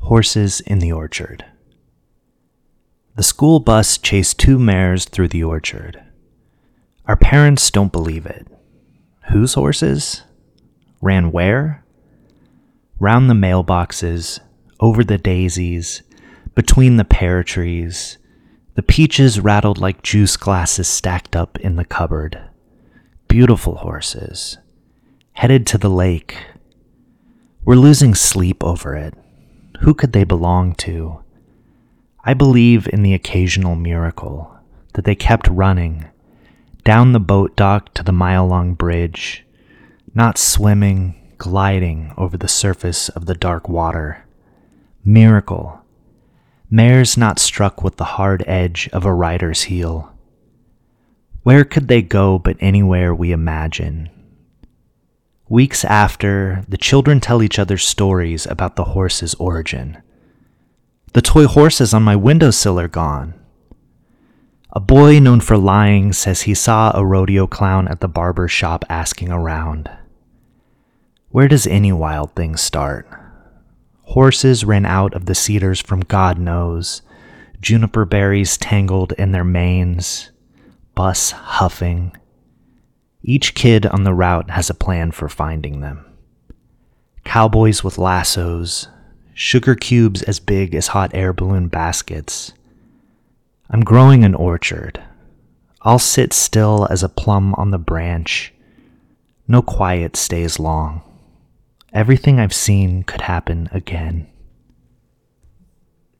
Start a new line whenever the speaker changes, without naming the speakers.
Horses in the orchard. The school bus chased two mares through the orchard. Our parents don't believe it. Whose horses? Ran where? Round the mailboxes, over the daisies, between the pear trees. The peaches rattled like juice glasses stacked up in the cupboard. Beautiful horses. Headed to the lake. We're losing sleep over it. Who could they belong to? I believe in the occasional miracle, that they kept running, down the boat dock to the mile-long bridge, not swimming, gliding over the surface of the dark water. Miracle. Mares not struck with the hard edge of a rider's heel. Where could they go but anywhere we imagine? Weeks after, the children tell each other stories about the horse's origin. The toy horses on my windowsill are gone. A boy known for lying says he saw a rodeo clown at the barber shop asking around. Where does any wild thing start? Horses ran out of the cedars from God knows, juniper berries tangled in their manes, bus huffing. Each kid on the route has a plan for finding them. Cowboys with lassos, sugar cubes as big as hot air balloon baskets. I'm growing an orchard. I'll sit still as a plum on the branch. No quiet stays long. Everything I've seen could happen again.